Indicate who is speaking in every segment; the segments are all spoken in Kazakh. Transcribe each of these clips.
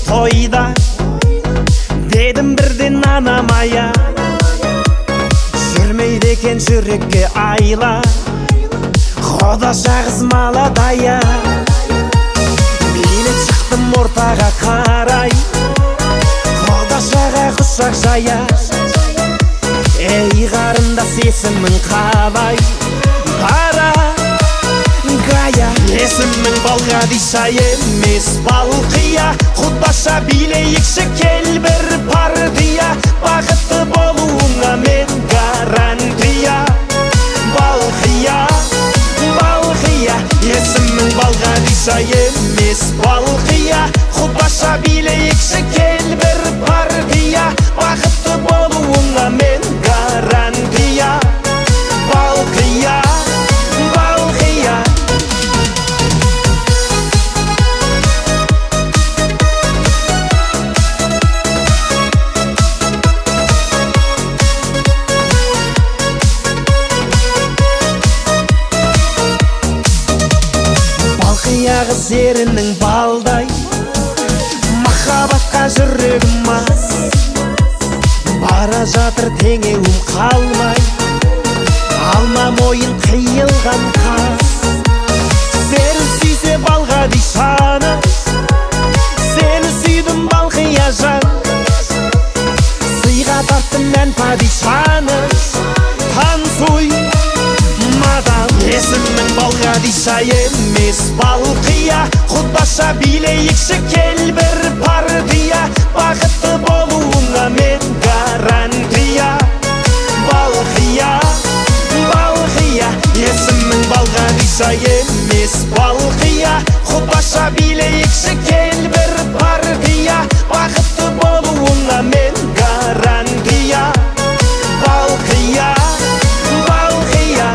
Speaker 1: тойда, дедім бірден анамая, жүрмейді екен жүрекке айла, Құда шағыз маладая. Мен шықтым ортаға қарай, Құда шаға құшақ жая. Ей қарындас, есімің қалай? Бара Гая. Есімің Балқадиша емес Балқия, Құдаша билейікші кел бір партия, бақытты болуыңа мен гарантия. Балқия, Балқия. Есімің Балқадиша емес Балқия, Құдаша билейікші кел бір партия, бақытты болуыңа мен гарантия. Балқия, Балқия. Балқия қыз ерінің балдай, махаббатқа жүрегім мас, бара жатыр теңеуім қалмай, алма мойын қиылған қас. Сені сүйсе Балқадишаны, сені сүйдім Балқия жан, сыйға тарттым мен падишаны. Танцуй, мадам. Есімің Балқадиша емес Балқия, Құдаша билейікші кел бір партия, бақытты болуыңа мен гарантия. Балқия, Балқия. Есімің Балқадиша емес Балқия, Құдаша билейікші кел бір партия, бақытты болуыңа мен гарантия. Балқия, Балқия.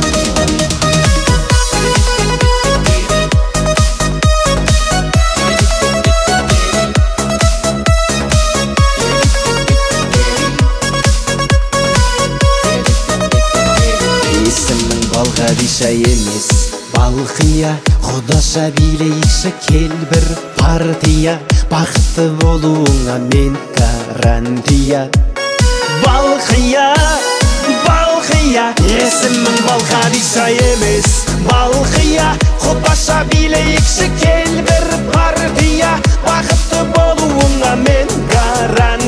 Speaker 1: Есімің Балқадиша емес Балқия, Құдаша билейікші кел бір партия, бақытты болуыңа мен гарантия. Балқия, Балқия. Есімің Балқадиша емес Балқия, Құдаша билейікші кел бір партия, бақытты болуыңа мен гарантия.